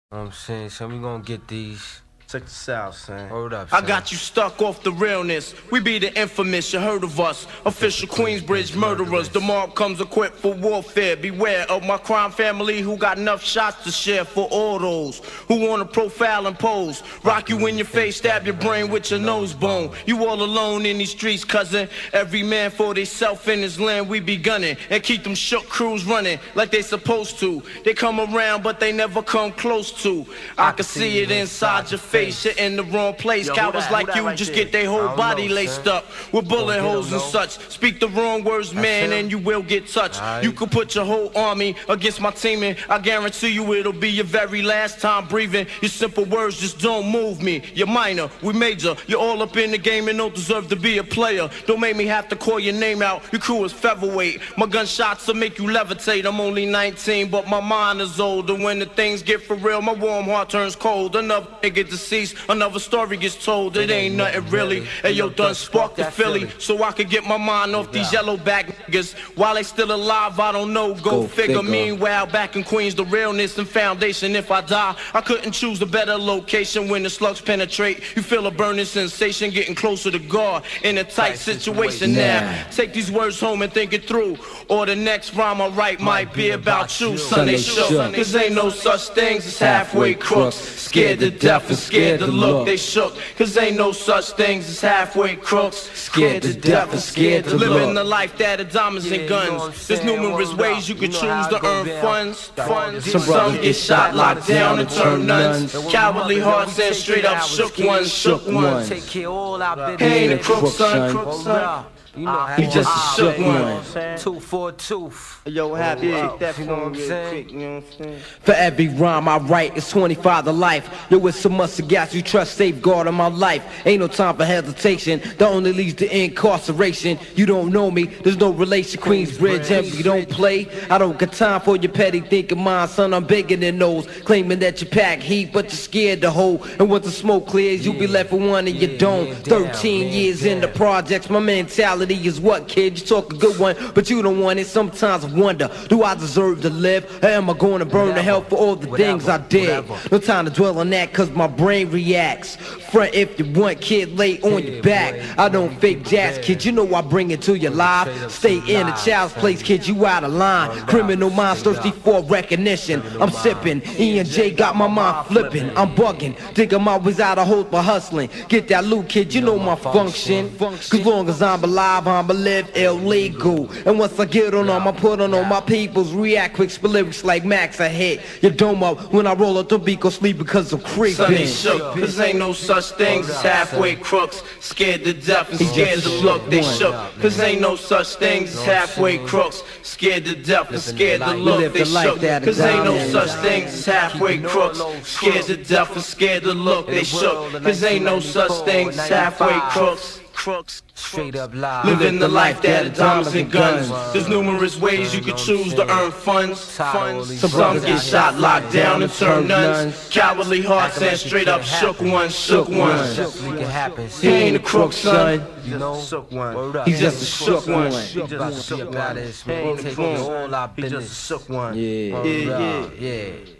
Know what I'm saying? So we gonna get these. Check this out, son. Hold up, son. I got you stuck off the realness. We be the infamous, you heard of us. Official Queensbridge murderers. The mob comes equipped for warfare. Beware of my crime family who got enough shots to share for all those who wanna profile and pose. Rock you in your face, stab your brain with your nose bone. You all alone in these streets, cousin. Every man for theyself in his land, we be gunning. And keep them shook crews running like they supposed to. They come around, but they never come close to. I can see it inside your face. You're in the wrong place. Cowards like you just get their whole body laced up with bullet holes and such. Speak the wrong words, man, and you will get touched. You could put your whole army against my team, and I guarantee you it'll be your very last time breathing. Your simple words just don't move me. You're minor, we major. You're all up in the game and don't deserve to be a player. Don't make me have to call your name out. Your crew is featherweight. My gunshots will make you levitate. I'm only 19, but my mind is older. When the things get for real, my warm heart turns cold. Another nigga deceased, another story gets told. It ain't nothing really. Hey yo, done sparked the Philly, so I could get my mind off these yellow back niggas. While they still alive, I don't know. Go figure. Meanwhile, back in Queens, the realness and foundation. If I die, I couldn't choose a better location. When the slugs penetrate, you feel a burning sensation, getting closer to God in a tight situation. Now, take these words home and think it through, or the next rhyme I write might be about you. Sunday shook, cause ain't no such things as halfway crooks. Scared to death and scared to look. They shook, cause ain't no such things as halfway crooks. Scared to death and scared to look. Living the life that of diamonds and guns. There's numerous ways you can choose to earn funds. Some get shot, locked down, and turn nuns. Cowardly hearts and straight up shook ones. Take care all our business. He ain't a crook, son. You know how He just a shook one. Tooth for a tooth. Yo, happy that You know what I'm saying? you know what I'm saying? For every rhyme I write, it's 25 to life. Yo, it's so much gas you trust, safeguard of my life. Ain't no time for hesitation, that only leads to incarceration. You don't know me, there's no relation. Queensbridge, empty, don't play. I don't got time for your petty thinking, mine, son, I'm bigger than those. Claiming that you pack heat, but you're scared to hold. And once the smoke clears, you'll be left with one and you don't. 13 years in the projects, my mentality is what, kid? You talk a good one, but you don't want it. Sometimes I wonder, do I deserve to live? Or am I going to burn to hell for all the things I did? No time to dwell on that, cause my brain reacts. Front if you want, kid, lay on your back. I don't fake jazz, kid, you know I bring it to your life. Stay in a child's place, kid, you out of line. Criminal minds thirsty for recognition. I'm sipping, E and J got my mind flipping. I'm bugging, think I'm always out of hope for hustling. Get that loot, kid, you know my function. Cause long as I'm alive, I'ma live illegal. And once I get on them, I put on all my peoples. React quick, spit lyrics like Max, I hit your dome up. When I roll up, don't be go sleep because I'm creeping. Sunday shook, cause ain't no such things as halfway crooks. Scared to death and scared to look. They shook, cause ain't no such things as halfway crooks. Scared to death and scared to look. They shook, cause ain't no such things as halfway crooks. Scared to death and scared to look. They shook, cause ain't no such things as halfway crooks. Straight up live. Living the life that of diamonds and guns. There's numerous ways you can choose to earn funds. Some get shot, locked down, and turn nuns. Cowardly hearts and straight up shook ones. He ain't a crook, son. You know, He's just a shook one. He just a shook one. Take care all our business. He just a shook one. Yeah. Yeah. Yeah.